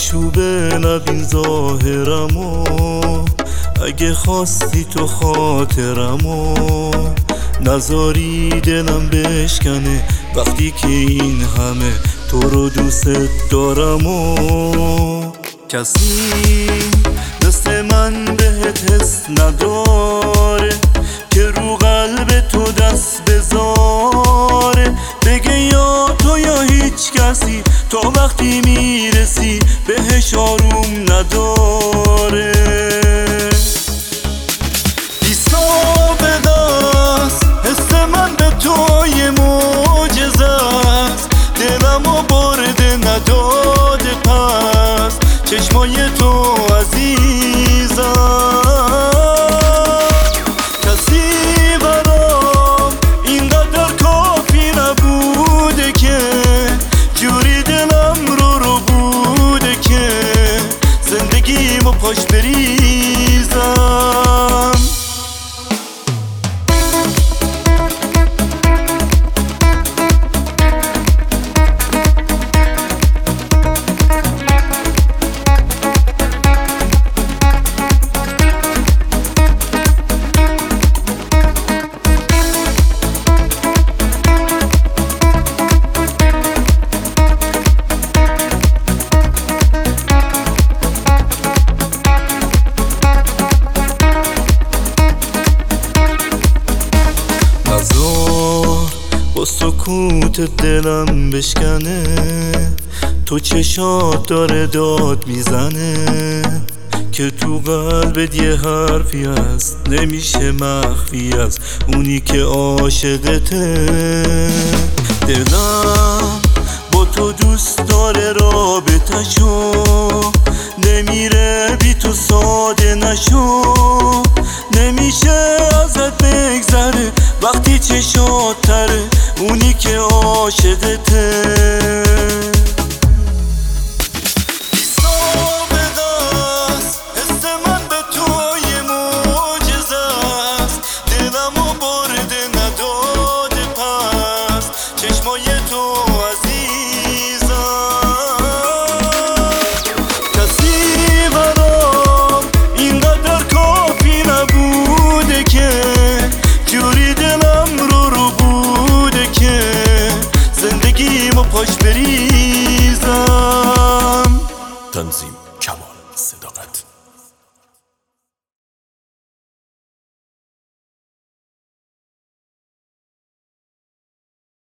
آشوبه نبین ظاهرمو، اگه خواستی تو خاطرمو نذاری دلم بشکنه وقتی که این همه تو رو دوست دارمو. کسی مثل من بهت حس نداره که رو قلب تو دست بذاره، بگه یا تو یا هیچ کسی، تا وقتی میرسی بهش آروم نداره. حس من به تو یه معجزه است، دلمو برده نداده پس چشمای تو عزیزم. کسی برام اینقدر کافی نبوده که جوری دلم رو بوده که زندگیمو پاش بریزم. با سکوت دلم بشکنه، تو چشات داره داد میزنه که تو قلبت یه حرفی هست نمیشه مخفی از اونی که عاشقته. دلم با تو دوست داره رابطه‌شو، نمیره بی تو ساده نشو، نمیشه ازت بگذره وقتی چشات تره اونی که عاشقته. حس من به تو یه معجزه است، دلمو برده نداده پس چشمای تو عزیزم. کسی برام اینقدر کافی نبوده که جوری دلم رو بوده که زندگیمو پاش بریزم. تنظیم